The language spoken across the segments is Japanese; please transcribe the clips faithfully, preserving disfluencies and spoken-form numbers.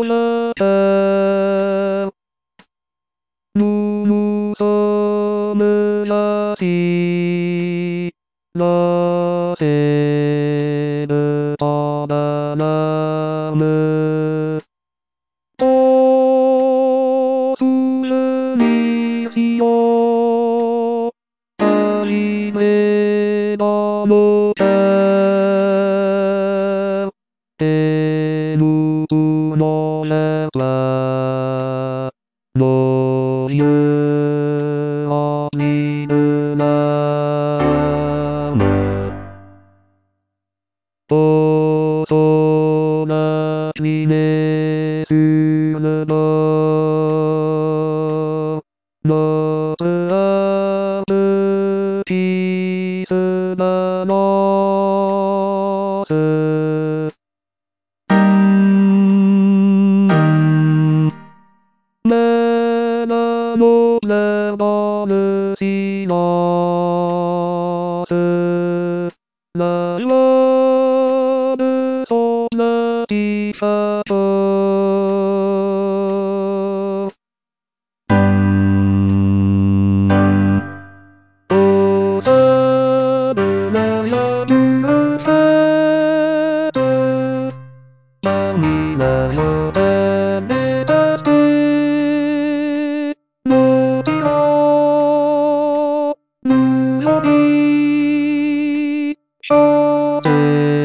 なた。むむそむなし。なせるただなむ。とするにしよう。はじめなのだ。えぬくのれば。のゆあみるなむ。おそなきねするの。のぶあぶきすなのす。めなのればぬしなす。ならぬそなきさと。おさぶなやぶせぶ。なみなよでめたして。のびろ。ぬよび。しょて。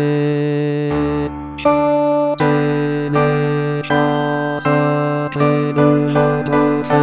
しょてねしゃさせるほどせ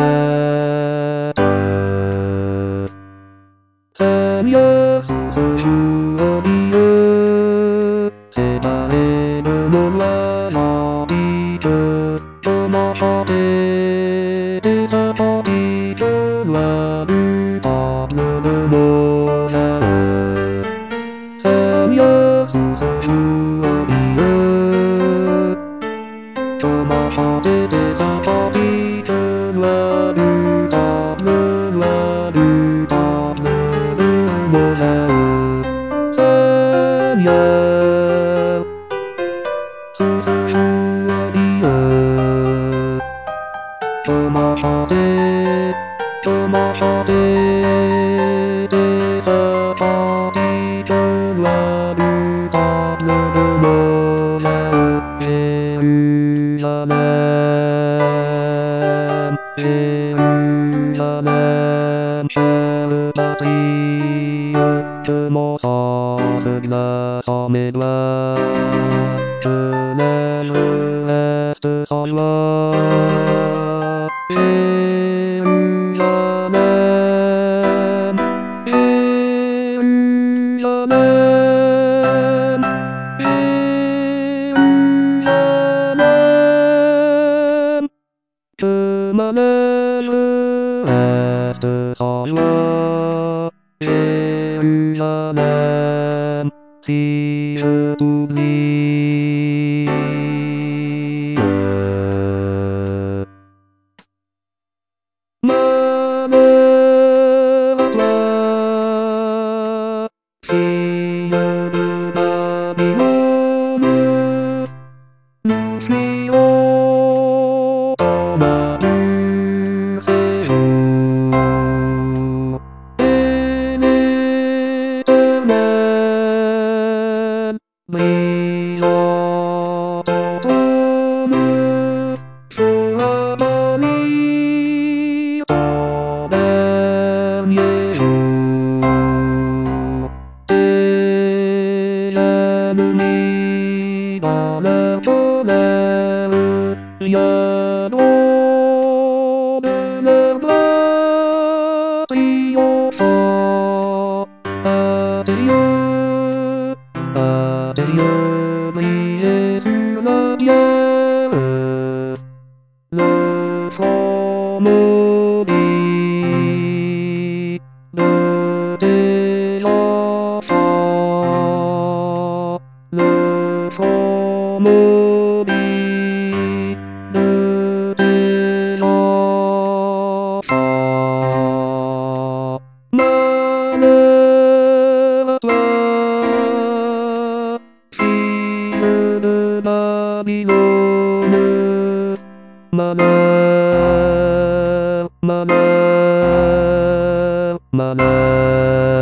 ぶ。せみやすするおびゆ。せばれるのはなびく。とまはて。でさはびくはるたぬるのさう。せみやすするおびゆ。とまはてでさはびくはるたぬはるたぬるのさう。せみやすするおびゆ。とまはて、とまはて、でさはびくはるたぬるのさう。えうじゃねん、えうじゃねん、せうばりゆくもさすぎなさめら。くねるえすさいわ。えうじゃねん、えうじゃねん、えうじゃねん。くまねるえすさいわ。えうじゃねん、しゆくにゆ。まねはしゆるなびのむ。ぬしおとまうせう。えねてねまら。